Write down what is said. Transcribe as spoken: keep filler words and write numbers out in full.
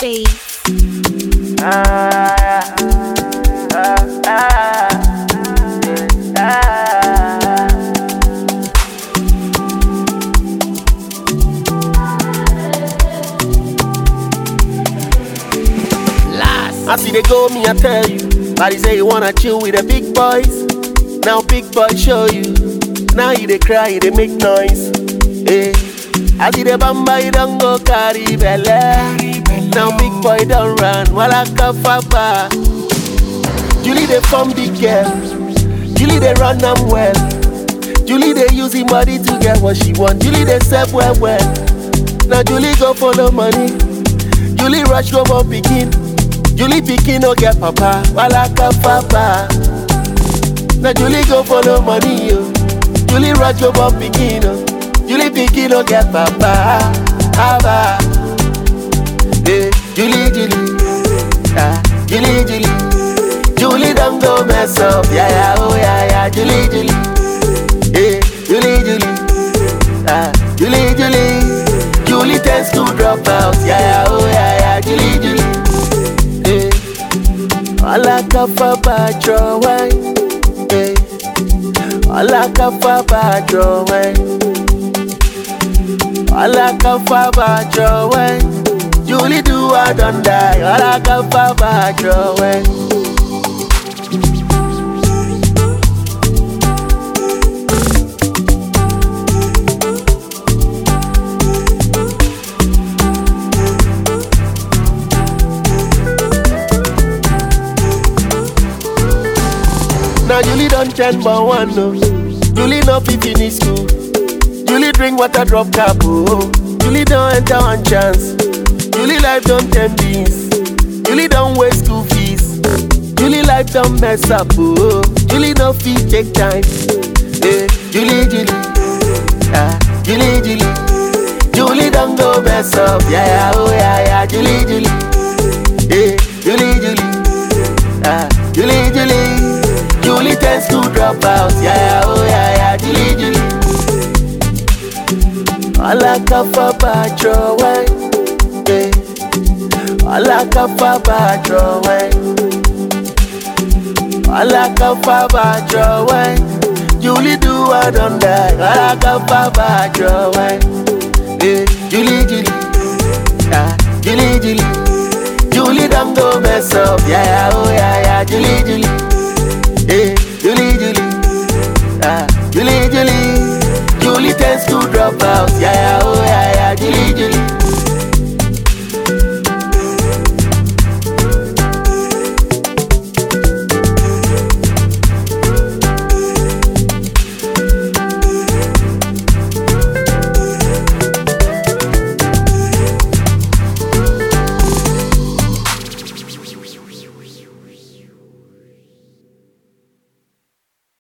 Face. Ah, ah, ah, ah. I see they go, me I tell you. Body say you wanna chill with the big boys. Now big boys show you. Now you they cry, you they make noise. Hey, I see the bamba, you don't go carry belly. Now big boy don't run, while I come faba. Julie they form big girl. Julie they run them well. Julie they using money to get what she want. Julie they step well well. Now Julie go follow money. Julie rush go for picking. Julie pikin no get papa, wala ka papa. Now Julie go follow money, yo. Julie rush go for pikin, no. Julie pikin no get papa, papa. Hey, Julie, Julie, ah, Julie, Julie. Julie don't go mess up, yeah, yeah, oh yeah, yeah. Julie, Julie, hey, Julie, Julie, ah, Julie, Julie. Julie tends to drop out, yeah, yeah, oh yeah, yeah. Julie, Julie. All kafa bajo way, eh. All kafa bajo way, all kafa bajo way. Julie do I don't die. All kafa bajo way. Now Julie don't change but one no. Julie no fit finish school. Julie drink water drop cap oh. Julie don't enter one chance. Julie life don't ten beans. Julie don't waste school fees. Julie life don't mess up oh. Julie no fit take time. Hey, Julie Julie, ah Julie Julie. Julie don't go mess up yeah yeah oh yeah yeah Julie Julie. Hey, Julie Julie, ah Julie Julie. Julie tends to drop out, yeah, yeah, oh yeah, yeah, Julie, Julie. All I can for bad way, yeah. All I can for bad way. All I can for bad way. Julie do I don't die. All I can for bad way, yeah. Julie, Julie, ah, Julie, Julie. Julie don't go mess up, yeah, yeah, oh yeah, yeah, Julie, Julie. Hey, Julie, Julie, ah, Julie, Julie. Julie tends to drop